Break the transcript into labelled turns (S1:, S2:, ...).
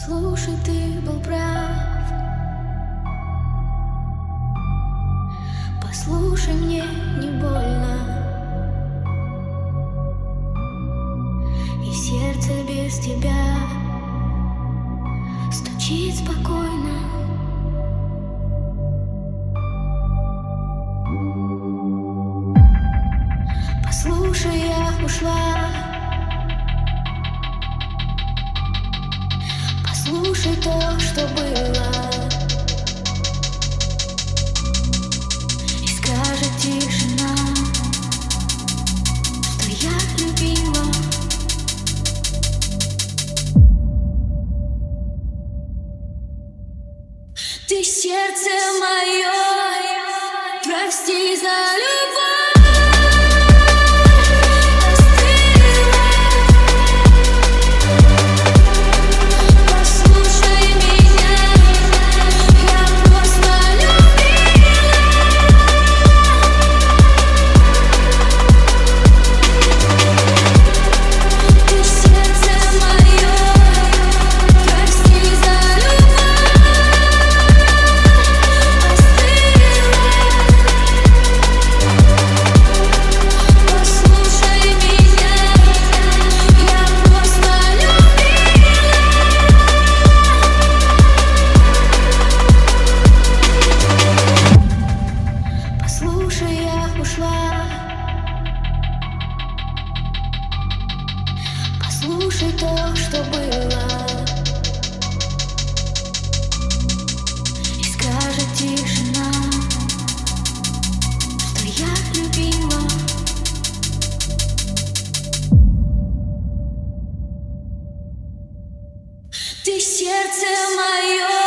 S1: Послушай, ты был прав. Послушай, мне не больно, и сердце без тебя стучит спокойно. Послушай, я ушла. Послушай то, что было, и скажет тишина, что я любила. Ты сердце мое, прости за любовь. Послушай то, что было, и скажет тишина, что я любила. Ты сердце мое.